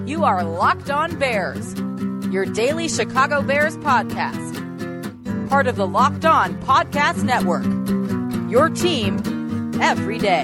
You are Locked On Bears, your daily Chicago Bears podcast. Part of the Locked On Podcast Network, your team every day.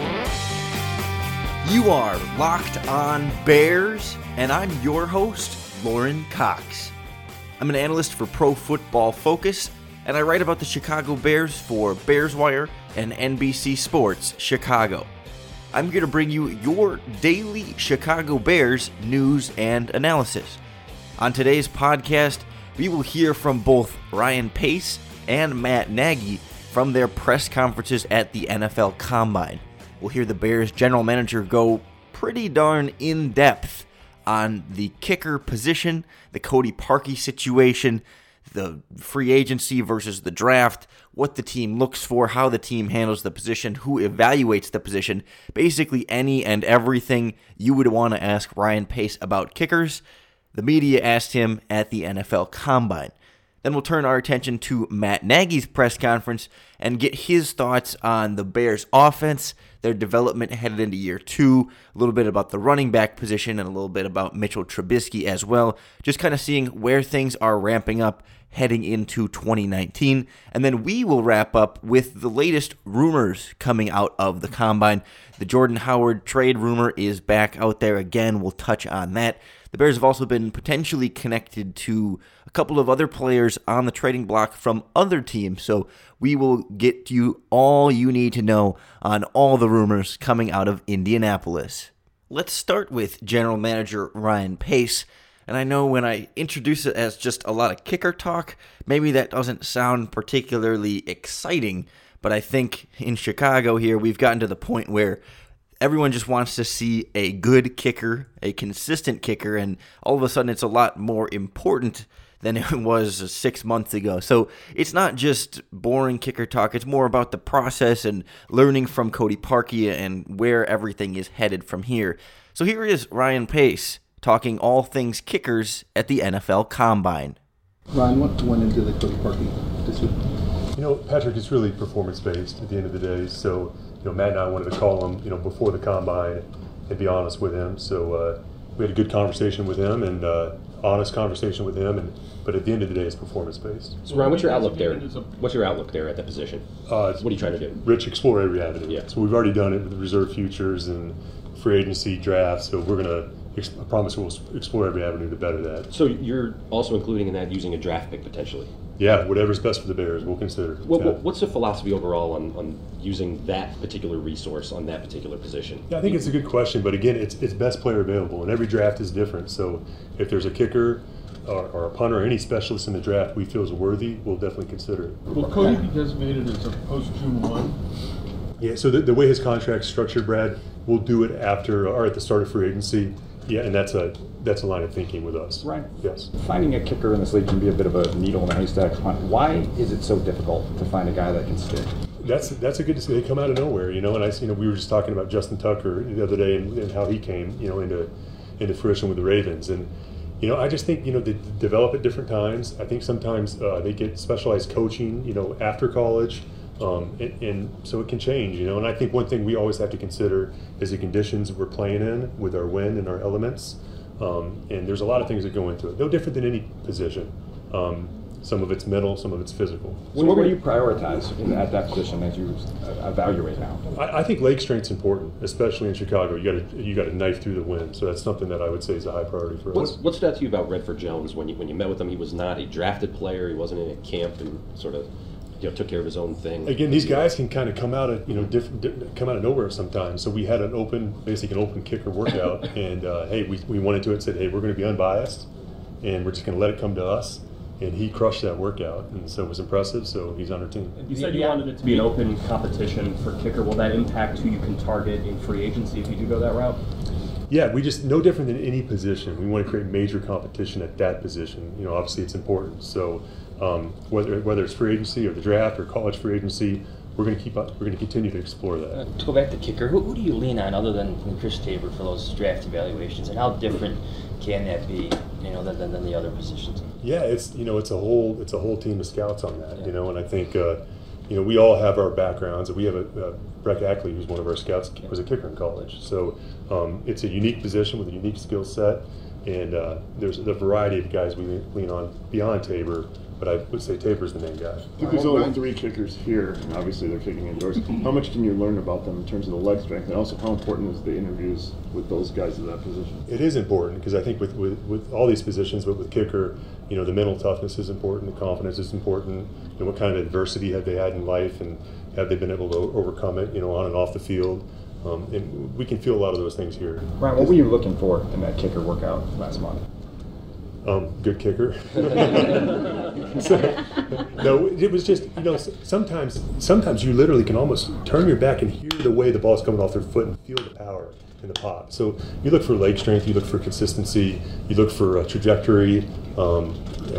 You are Locked On Bears, and I'm your host, Lauren Cox. I'm an analyst for Pro Football Focus, and I write about the Chicago Bears for Bears Wire and NBC Sports Chicago. I'm here to bring you your daily Chicago Bears news and analysis. On today's podcast, we will hear from both Ryan Pace and Matt Nagy from their press conferences at the NFL Combine. We'll hear the Bears general manager go pretty darn in-depth on the kicker position, the Cody Parkey situation, the free agency versus the draft, what the team looks for, how the team handles the position, who evaluates the position, basically any and everything you would want to ask Ryan Pace about kickers. The media asked him at the NFL Combine. Then we'll turn our attention to Matt Nagy's press conference and get his thoughts on the Bears' offense, their development headed into year two, a little bit about the running back position, and a little bit about Mitchell Trubisky as well. Just kind of seeing where things are ramping up heading into 2019. And then we will wrap up with the latest rumors coming out of the Combine. The Jordan Howard trade rumor is back out there again. We'll touch on that. The Bears have also been potentially connected to a couple of other players on the trading block from other teams, so we will get you all you need to know on all the rumors coming out of Indianapolis. Let's start with General Manager Ryan Pace, and I know when I introduce it as just a lot of kicker talk, maybe that doesn't sound particularly exciting, but I think in Chicago here we've gotten to the point where everyone just wants to see a good kicker, a consistent kicker, and all of a sudden it's a lot more important than it was 6 months ago. So it's not just boring kicker talk, it's more about the process and learning from Cody Parkey and where everything is headed from here. So here is Ryan Pace talking all things kickers at the NFL Combine. Ryan, what went into the Cody Parkey decision? Patrick, is really performance-based at the end of the day, so Matt and I wanted to call him, before the Combine and be honest with him. So we had a good conversation with him and honest conversation with him. But at the end of the day, it's performance-based. So Ryan, what's your outlook there? What's your outlook there at that position? What are you trying to do? Rich, explore every avenue. Yeah. So we've already done it with the reserve futures and free agency drafts. So we're going to, I promise we'll explore every avenue to better that. So you're also including in that using a draft pick potentially? Yeah, whatever's best for the Bears, we'll consider. What's the philosophy overall on using that particular resource on that particular position? Yeah, I think it's a good question, but again, it's best player available, and every draft is different. So if there's a kicker or a punter or any specialist in the draft we feel is worthy, we'll definitely consider it. Will Cody be designated as a post-June 1? Yeah, so the way his contract's structured, Brad, we'll do it after or at the start of free agency. Yeah, and that's a line of thinking with us. Right. Yes. Finding a kicker in this league can be a bit of a needle in a haystack hunt. Why is it so difficult to find a guy that can stick? That's a good decision. They come out of nowhere, and we were just talking about Justin Tucker the other day and how he came, into fruition with the Ravens. And I just think, they develop at different times. I think sometimes they get specialized coaching, after college. And so it can change, and I think one thing we always have to consider is the conditions we're playing in with our wind and our elements. And there's a lot of things that go into it. No different than any position. Some of it's mental, some of it's physical. So what will you prioritize at that position as you evaluate now? I think leg strength's important, especially in Chicago. You got to knife through the wind, so that's something that I would say is a high priority for us. What stood out to you about Redford Jones when you met with him? He was not a drafted player. He wasn't in a camp and sort of took care of his own thing. Again, these guys can kind of come out of come out of nowhere sometimes. So we had an open kicker workout, and hey, we went into it and said, hey, we're going to be unbiased, and we're just going to let it come to us. And he crushed that workout, and so it was impressive. So he's on our team. You said you wanted it to be an open competition for kicker. Will that impact who you can target in free agency if you do go that route? Yeah, we just no different than any position. We want to create major competition at that position. Obviously it's important. So whether it's free agency or the draft or college free agency, we're going to continue to explore that. To go back to kicker, who do you lean on other than Chris Tabor for those draft evaluations, and how different can that be, than the other positions? Yeah, it's a whole team of scouts on that, and I think we all have our backgrounds. We have Breck Ackley, who's one of our scouts, was a kicker in college. So it's a unique position with a unique skill set, and there's a variety of guys we lean on beyond Tabor, but I would say Tabor's the main guy. There's only 3 kickers here, and obviously they're kicking indoors. How much can you learn about them in terms of the leg strength, and also how important is the interviews with those guys at that position? It is important because I think with all these positions, but with kicker, the mental toughness is important, the confidence is important, what kind of adversity have they had in life, and have they been able to overcome it, on and off the field. And we can feel a lot of those things here. Ryan, what were you looking for in that kicker workout last month? Good kicker. No, it was just, sometimes you literally can almost turn your back and hear the way the ball's coming off their foot and feel the power in the pop. So you look for leg strength, you look for consistency, you look for trajectory, all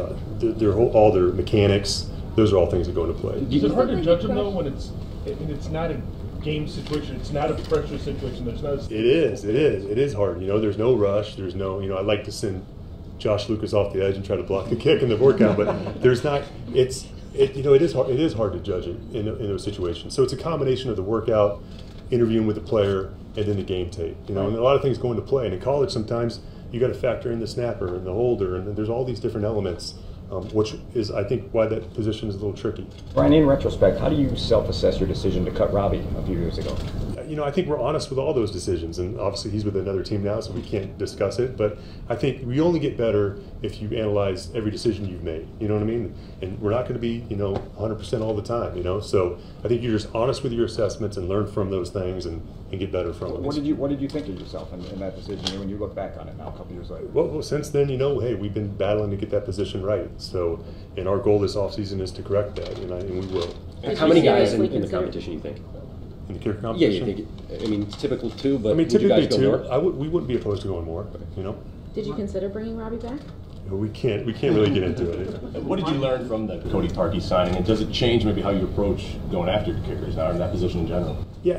their mechanics. Those are all things that go into play. Is it hard to judge them though when it's not a game situation, it's not a pressure situation, there's not a... It is hard. There's no rush, there's no, I'd like to send Josh Lucas off the edge and try to block the kick in the workout, but there's not. It is hard. It is hard to judge it in those situations. So it's a combination of the workout, interviewing with the player, and then the game tape. And a lot of things go into play. And in college, sometimes you got to factor in the snapper and the holder, and there's all these different elements, which is, I think, why that position is a little tricky. Brian, in retrospect, how do you self-assess your decision to cut Robbie a few years ago? I think we're honest with all those decisions, and obviously he's with another team now, so we can't discuss it, but I think we only get better if you analyze every decision you've made, you know what I mean? And we're not going to be, 100% all the time, so I think you're just honest with your assessments and learn from those things and get better from them. What did you think of yourself in that decision when you look back on it now a couple years later? Well, since then, hey, we've been battling to get that position right, so, and our goal this offseason is to correct that, and we will. How many guys in the competition you think? In the kicker competition? Yeah, you think it's typical 2, but typically would you guys go more? We wouldn't be opposed to going more, Did you consider bringing Robbie back? We can't really get into it. What did you learn from the Cody Parkey signing, and does it change maybe how you approach going after your kickers now in that position in general? Yeah,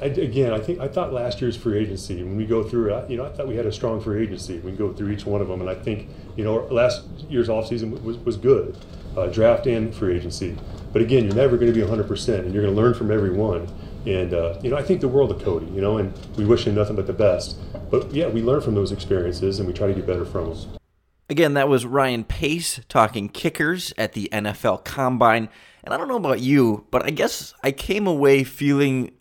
I thought last year's free agency, when we go through it, I thought we had a strong free agency. We can go through each one of them, and I think, last year's offseason was good, draft and free agency. But again, you're never going to be 100%, and you're going to learn from every one. And, I think the world of Cody, and we wish him nothing but the best. But, yeah, we learn from those experiences, and we try to get better from them. Again, that was Ryan Pace talking kickers at the NFL Combine. And I don't know about you, but I guess I came away feeling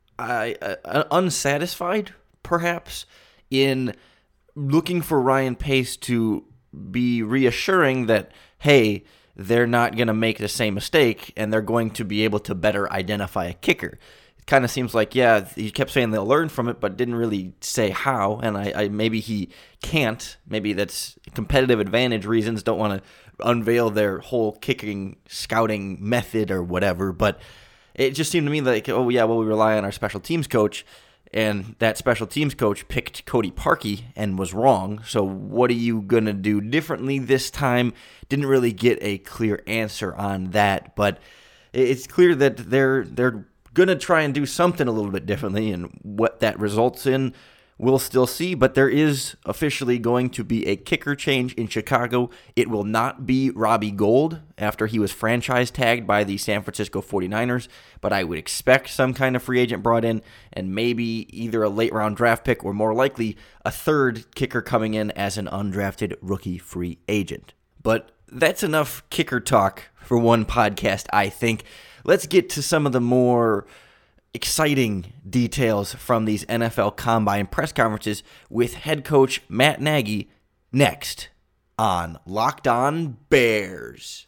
unsatisfied, perhaps, in looking for Ryan Pace to be reassuring that, hey, they're not going to make the same mistake, and they're going to be able to better identify a kicker. It kind of seems like, yeah, he kept saying they'll learn from it, but didn't really say how, and I maybe he can't. Maybe that's competitive advantage reasons, don't want to unveil their whole kicking scouting method or whatever, but it just seemed to me like, oh, yeah, well, we rely on our special teams coach, and that special teams coach picked Cody Parkey and was wrong. So what are you going to do differently this time? Didn't really get a clear answer on that, but it's clear that they're going to try and do something a little bit differently, and what that results in, we'll still see. But there is officially going to be a kicker change in Chicago. It will not be Robbie Gould after he was franchise tagged by the San Francisco 49ers, but I would expect some kind of free agent brought in, and maybe either a late round draft pick or more likely a third kicker coming in as an undrafted rookie free agent. But that's enough kicker talk for one podcast, I think. Let's get to some of the more exciting details from these NFL Combine press conferences with head coach Matt Nagy next on Locked On Bears.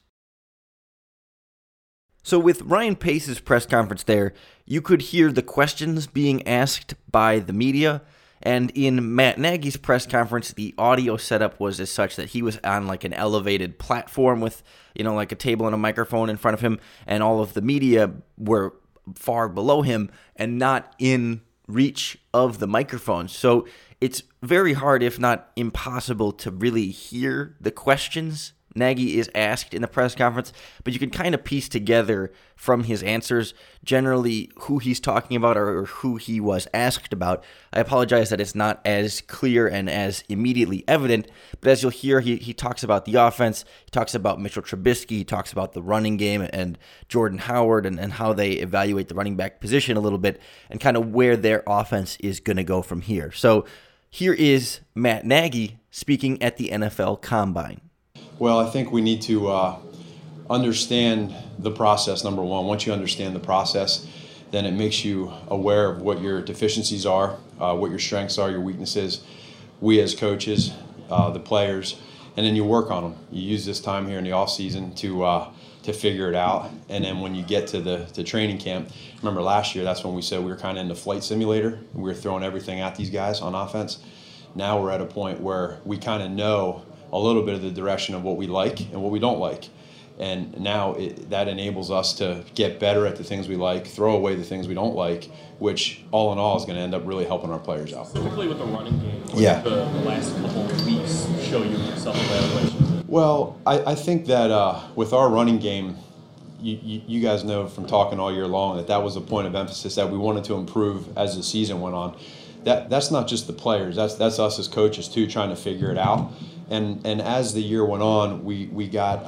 So with Ryan Pace's press conference there, you could hear the questions being asked by the media, and in Matt Nagy's press conference, the audio setup was as such that he was on like an elevated platform with, like a table and a microphone in front of him, and all of the media were far below him and not in reach of the microphone. So it's very hard, if not impossible, to really hear the questions Nagy is asked in the press conference, but you can kind of piece together from his answers generally who he's talking about or who he was asked about. I apologize that it's not as clear and as immediately evident, but as you'll hear, he talks about the offense, he talks about Mitchell Trubisky, he talks about the running game and Jordan Howard and how they evaluate the running back position a little bit and kind of where their offense is going to go from here. So here is Matt Nagy speaking at the NFL Combine. Well, I think we need to understand the process, number one. Once you understand the process, then it makes you aware of what your deficiencies are, what your strengths are, your weaknesses. We as coaches, the players, and then you work on them. You use this time here in the off season to figure it out. And then when you get to the training camp, remember last year, that's when we said we were kind of in the flight simulator. We were throwing everything at these guys on offense. Now we're at a point where we kind of know a little bit of the direction of what we like and what we don't like. And now that enables us to get better at the things we like, throw away the things we don't like, which all in all is going to end up really helping our players out. Specifically with the running game, what yeah. did the last couple of weeks show you self-evaluation? Well, I think that with our running game, you guys know from talking all year long that was a point of emphasis that we wanted to improve as the season went on. That's not just the players, that's us as coaches too, trying to figure it out. And as the year went on, we had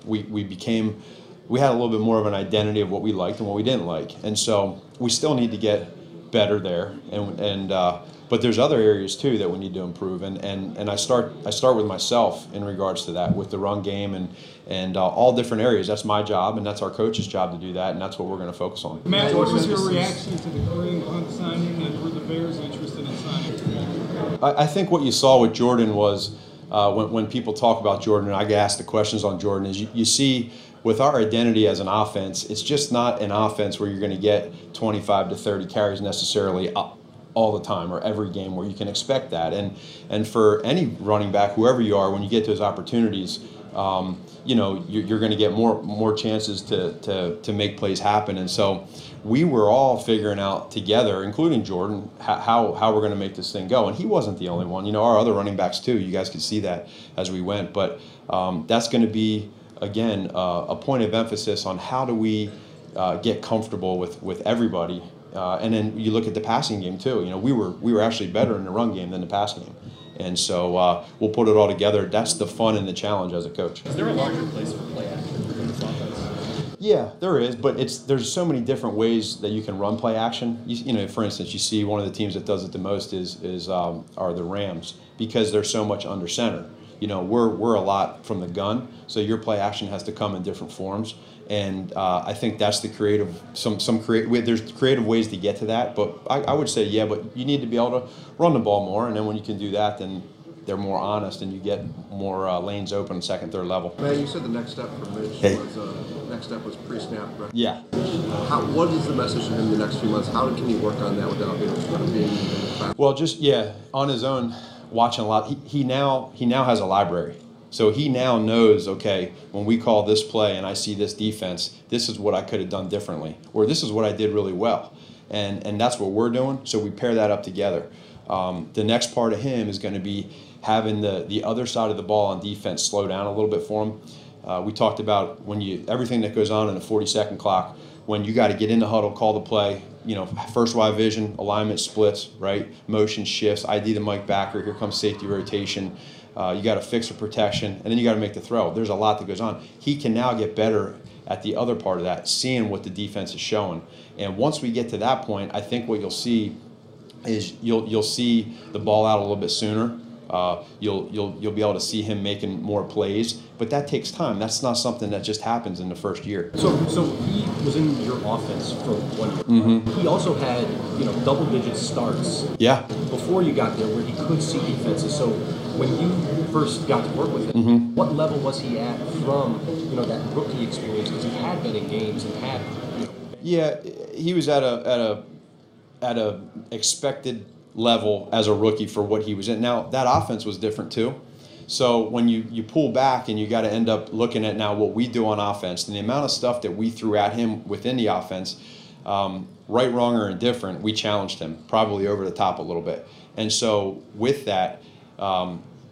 a little bit more of an identity of what we liked and what we didn't like, and so we still need to get better there. But there's other areas too that we need to improve, and I start with myself in regards to that, with the run game and all different areas. That's my job, and that's our coach's job to do that, and that's what we're going to focus on. Matt, what was your reaction to the Kareem Hunt signing, and were the Bears interested in signing? I think what you saw with Jordan was when people talk about Jordan, and I get asked the questions on Jordan, is you see with our identity as an offense, it's just not an offense where you're going to get 25 to 30 carries necessarily all the time or every game where you can expect that. And for any running back, whoever you are, when you get those opportunities, you're going to get more chances to make plays happen. And so we were all figuring out together, including Jordan, how we're going to make this thing go. And he wasn't the only one. Our other running backs too. You guys could see that as we went. But that's going to be, again, a point of emphasis on how do we get comfortable with everybody. And then you look at the passing game too. We were actually better in the run game than the passing game. And so we'll put it all together. That's the fun and the challenge as a coach. Is there a larger place for play action in this offense? Yeah, there is, but there's so many different ways that you can run play action. For instance, you see one of the teams that does it the most are the Rams, because they're so much under center. We're a lot from the gun, so your play action has to come in different forms. And I think that's the creative. There's creative ways to get to that, but I would say but you need to be able to run the ball more, and then when you can do that, then they're more honest, and you get more lanes open, second, third level. Man, you said the next step for Mitch was pre-snap. Right? Yeah. What is the message to him in the next few months? How can he work on that without being fast? Well, just on his own, watching a lot. He now has a library. So he now knows, okay, when we call this play and I see this defense, this is what I could have done differently, or this is what I did really well. And that's what we're doing, so we pair that up together. The next part of him is going to be having the other side of the ball on defense slow down a little bit for him. We talked about everything that goes on in a 40-second clock, when you got to get in the huddle, call the play, first wide vision, alignment splits, right? Motion shifts, ID the Mike backer, here comes safety rotation. You got to fix a protection, and then you got to make the throw. There's a lot that goes on. He can now get better at the other part of that, seeing what the defense is showing. And once we get to that point, I think what you'll see is you'll see the ball out a little bit sooner. You'll be able to see him making more plays, but that takes time. That's not something that just happens in the first year. So he was in your offense for 1 year. Mm-hmm. He also had double-digit starts. Yeah. Before you got there, where he could see defenses. So when you first got to work with him, mm-hmm. what level was he at from that rookie experience? Because he had been in games and had. Yeah, he was at a expected level as a rookie for what he was in. Now, that offense was different too. So when you pull back and you got to end up looking at now what we do on offense and the amount of stuff that we threw at him within the offense, right, wrong, or indifferent, we challenged him probably over the top a little bit. And so with that,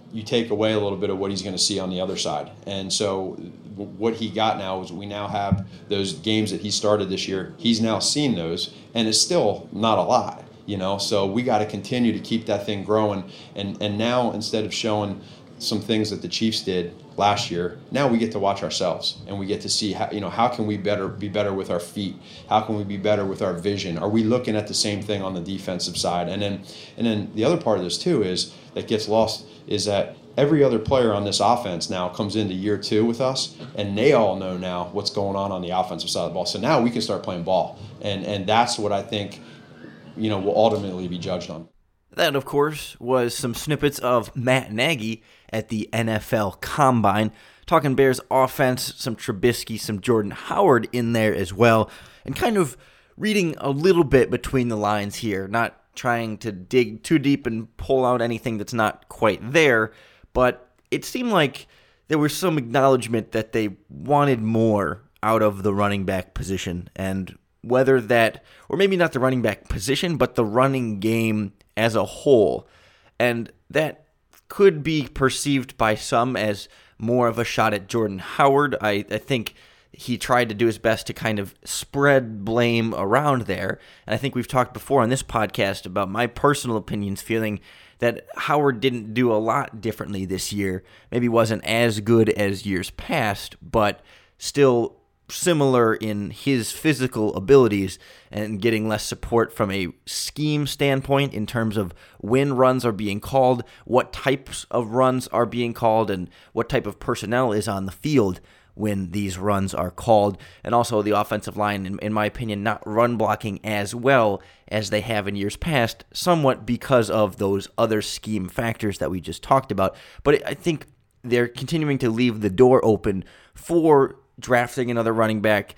you take away a little bit of what he's going to see on the other side. And so what he got now is we now have those games that he started this year. He's now seen those, and it's still not a lot, So we got to continue to keep that thing growing. And now, instead of showing some things that the Chiefs did last year, now we get to watch ourselves, and we get to see how can we be better with our feet? How can we be better with our vision? Are we looking at the same thing on the defensive side? And then the other part of this too is that gets lost is that every other player on this offense now comes into year 2 with us, and they all know now what's going on the offensive side of the ball. So now we can start playing ball, and that's what I think will ultimately be judged on. That, of course, was some snippets of Matt Nagy at the NFL Combine, talking Bears offense, some Trubisky, some Jordan Howard in there as well, and kind of reading a little bit between the lines here, not trying to dig too deep and pull out anything that's not quite there, but it seemed like there was some acknowledgement that they wanted more out of the running back position, and whether that, or maybe not the running back position, but the running game as a whole. And that could be perceived by some as more of a shot at Jordan Howard. I think he tried to do his best to kind of spread blame around there. And I think we've talked before on this podcast about my personal opinions, feeling that Howard didn't do a lot differently this year. Maybe wasn't as good as years past, but still similar in his physical abilities and getting less support from a scheme standpoint in terms of when runs are being called, what types of runs are being called, and what type of personnel is on the field when these runs are called. And also the offensive line, in my opinion, not run blocking as well as they have in years past, somewhat because of those other scheme factors that we just talked about. But I think they're continuing to leave the door open for drafting another running back,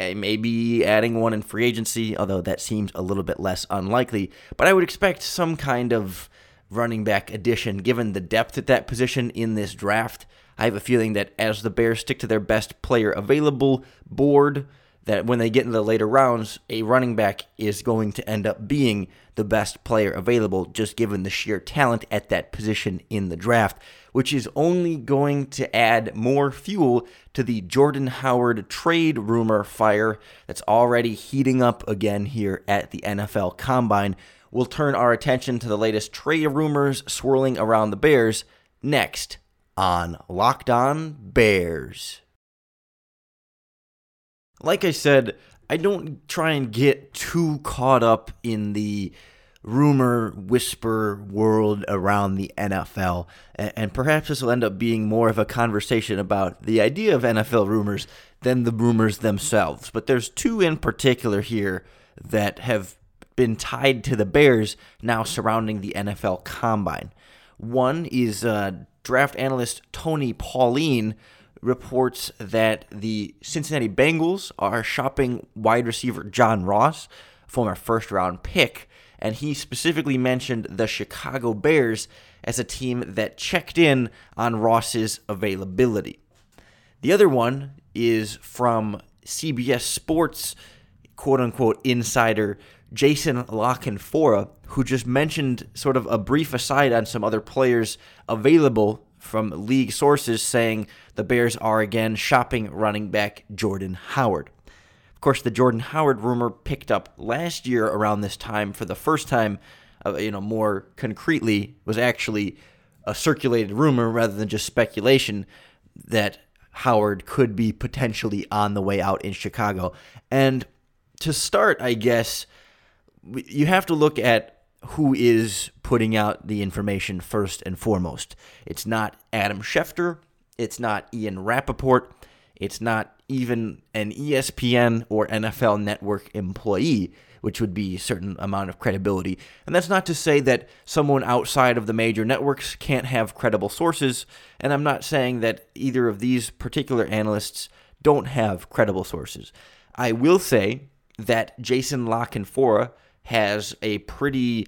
maybe adding one in free agency, although that seems a little bit less unlikely. But I would expect some kind of running back addition, given the depth at that position in this draft. I have a feeling that as the Bears stick to their best player available board, that when they get into the later rounds, a running back is going to end up being the best player available, just given the sheer talent at that position in the draft, which is only going to add more fuel to the Jordan Howard trade rumor fire that's already heating up again here at the NFL Combine. We'll turn our attention to the latest trade rumors swirling around the Bears next on Locked On Bears. Like I said, I don't try and get too caught up in the rumor whisper world around the NFL, and perhaps this will end up being more of a conversation about the idea of NFL rumors than the rumors themselves. But there's two in particular here that have been tied to the Bears now surrounding the NFL Combine. One is draft analyst Tony Pauline reports that the Cincinnati Bengals are shopping wide receiver John Ross, former first-round pick, and he specifically mentioned the Chicago Bears as a team that checked in on Ross's availability. The other one is from CBS Sports, quote-unquote, insider Jason La Canfora, who just mentioned sort of a brief aside on some other players available from league sources, saying the Bears are again shopping running back Jordan Howard. Of course, the Jordan Howard rumor picked up last year around this time for the first time, more concretely, was actually a circulated rumor rather than just speculation that Howard could be potentially on the way out in Chicago. And to start, I guess, you have to look at who is putting out the information first and foremost. It's not Adam Schefter. It's not Ian Rappaport. It's not even an ESPN or NFL Network employee, which would be a certain amount of credibility. And that's not to say that someone outside of the major networks can't have credible sources, and I'm not saying that either of these particular analysts don't have credible sources. I will say that Jason La Canfora has a pretty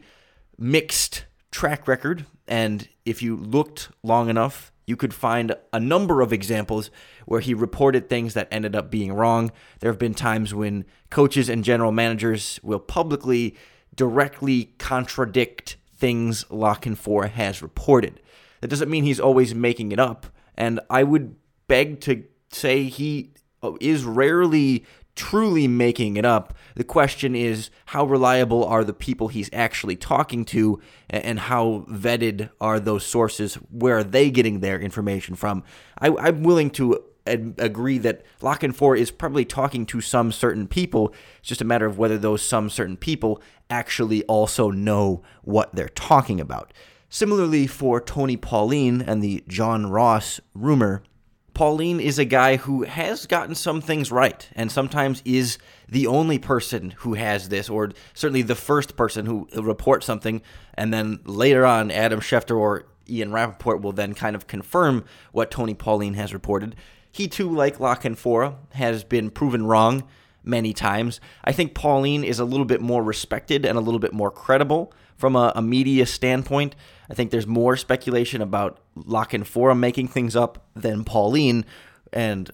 mixed track record, and if you looked long enough, you could find a number of examples where he reported things that ended up being wrong. There have been times when coaches and general managers will publicly directly contradict things La Canfora has reported. That doesn't mean he's always making it up. And I would beg to say he is rarely truly making it up. The question is, how reliable are the people he's actually talking to, and how vetted are those sources? Where are they getting their information from? I'm willing to agree that La Canfora is probably talking to some certain people. It's just a matter of whether those some certain people actually also know what they're talking about. Similarly, for Tony Pauline and the John Ross rumor, Pauline is a guy who has gotten some things right, and sometimes is the only person who has this, or certainly the first person who reports something, and then later on Adam Schefter or Ian Rappaport will then kind of confirm what Tony Pauline has reported. He too, like La Canfora, has been proven wrong many times. I think Pauline is a little bit more respected and a little bit more credible from a media standpoint. I think there's more speculation about La Canfora making things up than Pauline, and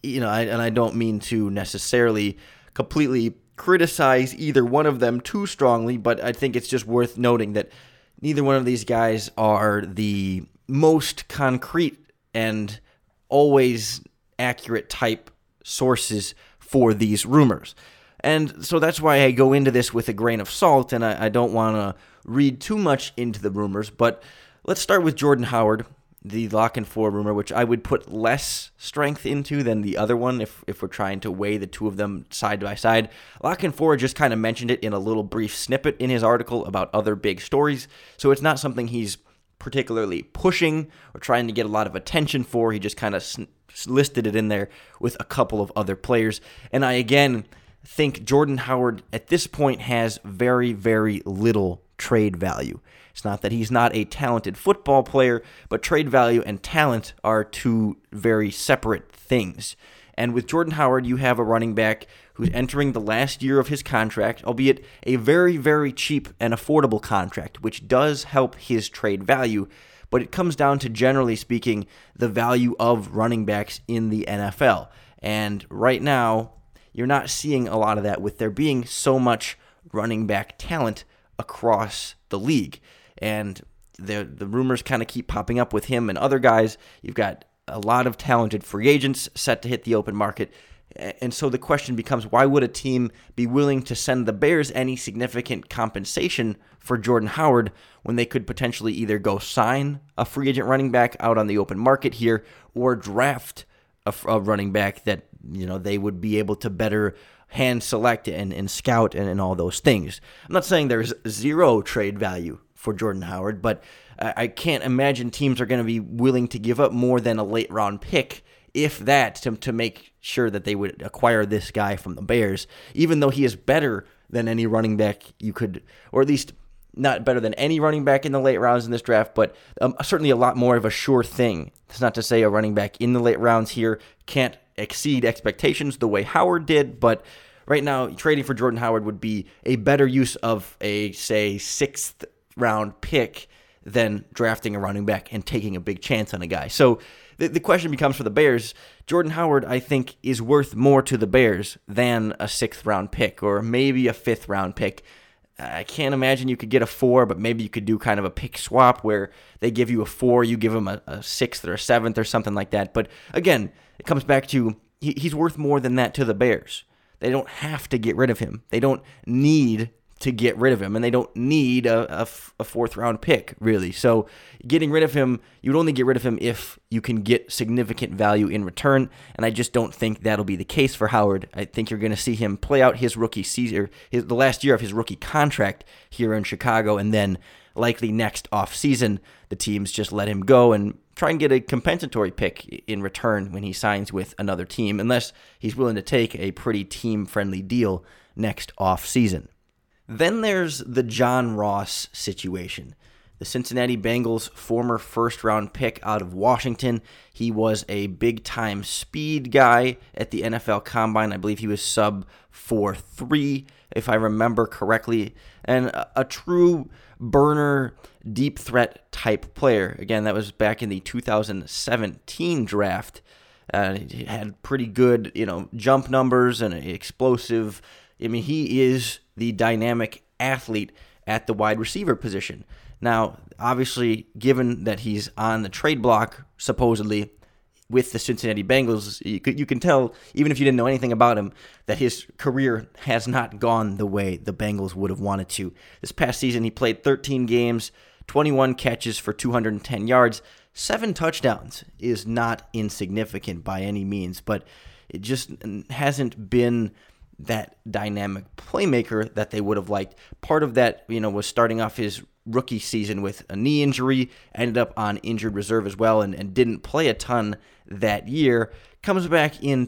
I don't mean to necessarily completely criticize either one of them too strongly, but I think it's just worth noting that neither one of these guys are the most concrete and always accurate type sources for these rumors. And so that's why I go into this with a grain of salt, and I don't want to read too much into the rumors. But let's start with Jordan Howard, the La Canfora rumor, which I would put less strength into than the other one if we're trying to weigh the two of them side by side. La Canfora just kind of mentioned it in a little brief snippet in his article about other big stories, so it's not something he's particularly pushing or trying to get a lot of attention for. He just kind of listed it in there with a couple of other players. And I, again, think Jordan Howard at this point has very, very little trade value. It's not that he's not a talented football player, but trade value and talent are two very separate things. And with Jordan Howard, you have a running back who's entering the last year of his contract, albeit a very, very cheap and affordable contract, which does help his trade value. But it comes down to, generally speaking, the value of running backs in the NFL. And right now, you're not seeing a lot of that with there being so much running back talent across the league. And the rumors kind of keep popping up with him and other guys. You've got a lot of talented free agents set to hit the open market. And so the question becomes, why would a team be willing to send the Bears any significant compensation for Jordan Howard when they could potentially either go sign a free agent running back out on the open market here or draft a running back that they would be able to better hand select and scout and all those things. I'm not saying there's zero trade value for Jordan Howard, but I can't imagine teams are going to be willing to give up more than a late round pick, if that, to make sure that they would acquire this guy from the Bears, even though he is better than any running back you could, or at least not better than any running back in the late rounds in this draft, but certainly a lot more of a sure thing. It's not to say a running back in the late rounds here can't exceed expectations the way Howard did, but right now trading for Jordan Howard would be a better use of a, say, 6th round pick than drafting a running back and taking a big chance on a guy. So the question becomes for the Bears, Jordan Howard, I think, is worth more to the Bears than a 6th round pick or maybe a 5th round pick. I can't imagine you could get a 4, but maybe you could do kind of a pick swap where they give you a 4, you give them a 6th or a 7th or something like that. But again, it comes back to he's worth more than that to the Bears. They don't have to get rid of him. They don't need to get rid of him, and they don't need a 4th round pick, really. So getting rid of him, you would only get rid of him if you can get significant value in return, and I just don't think that'll be the case for Howard. I think you're going to see him play out his rookie season, the last year of his rookie contract here in Chicago, and then likely next offseason, the teams just let him go and try and get a compensatory pick in return when he signs with another team, unless he's willing to take a pretty team-friendly deal next offseason. Then there's the John Ross situation. The Cincinnati Bengals former first-round pick out of Washington. He was a big-time speed guy at the NFL Combine. I believe he was sub 4.3, if I remember correctly, and a true burner, deep threat type player. Again, that was back in the 2017 draft. He had pretty good, jump numbers and explosive. I mean, he is the dynamic athlete at the wide receiver position. Now, obviously, given that he's on the trade block, supposedly, with the Cincinnati Bengals, you can tell, even if you didn't know anything about him, that his career has not gone the way the Bengals would have wanted to. This past season, he played 13 games, 21 catches for 210 yards, 7 touchdowns is not insignificant by any means, but it just hasn't been that dynamic playmaker that they would have liked. Part of that, was starting off his rookie season with a knee injury, ended up on injured reserve as well, and didn't play a ton that year. Comes back in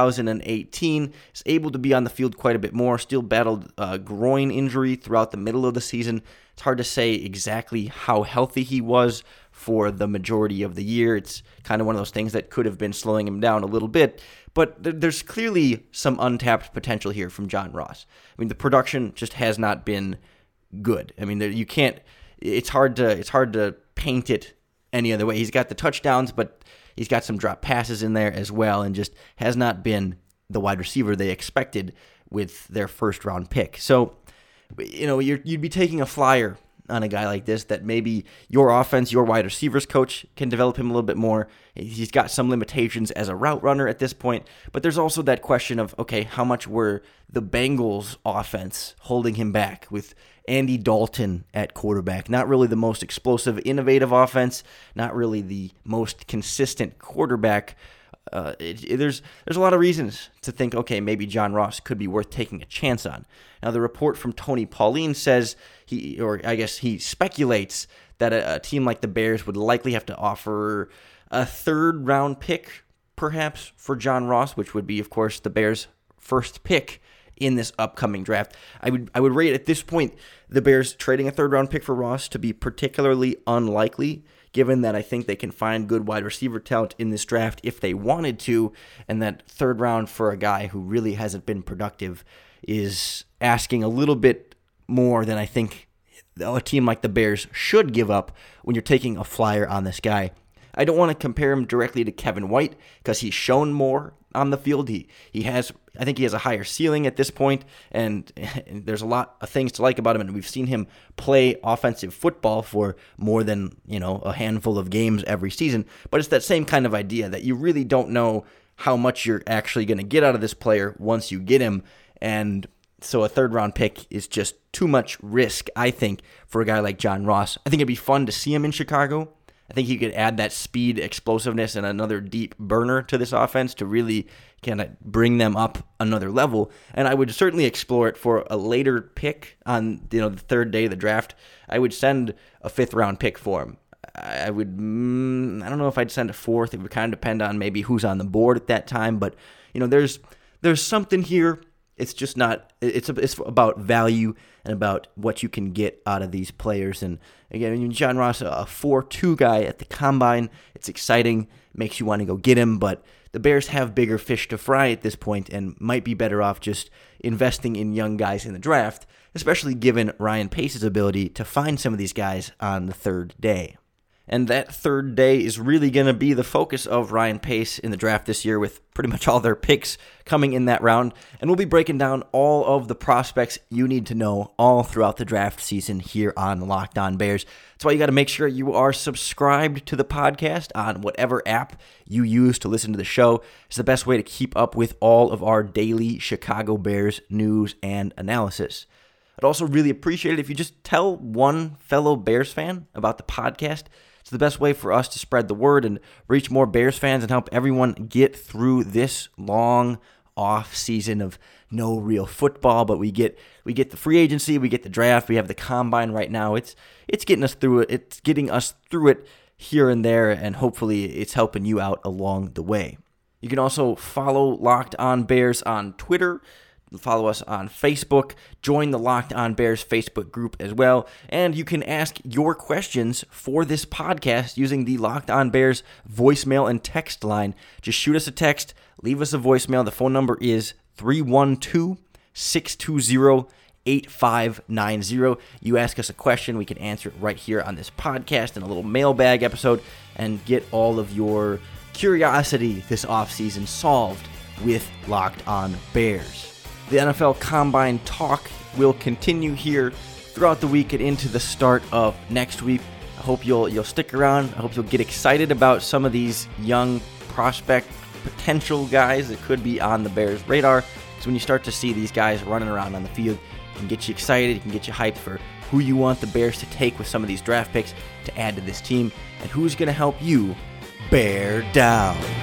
2018, is able to be on the field quite a bit more, still battled a groin injury throughout the middle of the season. It's hard to say exactly how healthy he was for the majority of the year. It's kind of one of those things that could have been slowing him down a little bit, but there's clearly some untapped potential here from John Ross. I mean, the production just has not been good. I mean, you can't. It's hard to paint it any other way. He's got the touchdowns, but he's got some drop passes in there as well, and just has not been the wide receiver they expected with their first-round pick. So, you'd be taking a flyer on a guy like this, that maybe your offense, your wide receivers coach can develop him a little bit more. He's got some limitations as a route runner at this point, but there's also that question of, okay, how much were the Bengals offense holding him back with Andy Dalton at quarterback? Not really the most explosive, innovative offense, not really the most consistent quarterback. There's a lot of reasons to think, okay, maybe John Ross could be worth taking a chance on. Now, the report from Tony Pauline says he speculates that a team like the Bears would likely have to offer a third-round pick, perhaps, for John Ross, which would be, of course, the Bears' first pick in this upcoming draft. I would rate at this point the Bears trading a third-round pick for Ross to be particularly unlikely, given that I think they can find good wide receiver talent in this draft if they wanted to, and that third round for a guy who really hasn't been productive is asking a little bit more than I think a team like the Bears should give up when you're taking a flyer on this guy. I don't want to compare him directly to Kevin White because he's shown more on the field. I think he has a higher ceiling at this point, and there's a lot of things to like about him, and we've seen him play offensive football for more than, a handful of games every season. But it's that same kind of idea that you really don't know how much you're actually going to get out of this player once you get him, and so a third-round pick is just too much risk, I think, for a guy like John Ross. I think it'd be fun to see him in Chicago. I think he could add that speed, explosiveness, and another deep burner to this offense to really kind of bring them up another level. And I would certainly explore it for a later pick on the third day of the draft. I would send a fifth-round pick for him. I don't know if I'd send a fourth. It would kind of depend on maybe who's on the board at that time. But there's something here. It's just not. It's about value and about what you can get out of these players. And again, John Ross, a 4.2 guy at the combine. It's exciting, makes you want to go get him. But the Bears have bigger fish to fry at this point and might be better off just investing in young guys in the draft, especially given Ryan Pace's ability to find some of these guys on the third day. And that third day is really going to be the focus of Ryan Pace in the draft this year, with pretty much all their picks coming in that round. And we'll be breaking down all of the prospects you need to know all throughout the draft season here on Locked On Bears. That's why you got to make sure you are subscribed to the podcast on whatever app you use to listen to the show. It's the best way to keep up with all of our daily Chicago Bears news and analysis. I'd also really appreciate it if you just tell one fellow Bears fan about the podcast. It's the best way for us to spread the word and reach more Bears fans and help everyone get through this long off season of no real football. But we get the free agency, we get the draft, we have the combine right now. It's getting us through it. It's getting us through it here and there, and hopefully it's helping you out along the way. You can also follow Locked On Bears on Twitter. Follow us on Facebook. Join the Locked On Bears Facebook group as well. And you can ask your questions for this podcast using the Locked On Bears voicemail and text line. Just shoot us a text. Leave us a voicemail. The phone number is 312-620-8590. You ask us a question, we can answer it right here on this podcast in a little mailbag episode and get all of your curiosity this offseason solved with Locked On Bears. The NFL Combine talk will continue here throughout the week and into the start of next week. I hope you'll stick around. I hope you'll get excited about some of these young prospect potential guys that could be on the Bears' radar. So when you start to see these guys running around on the field, it can get you excited, it can get you hyped for who you want the Bears to take with some of these draft picks to add to this team, and who's going to help you bear down.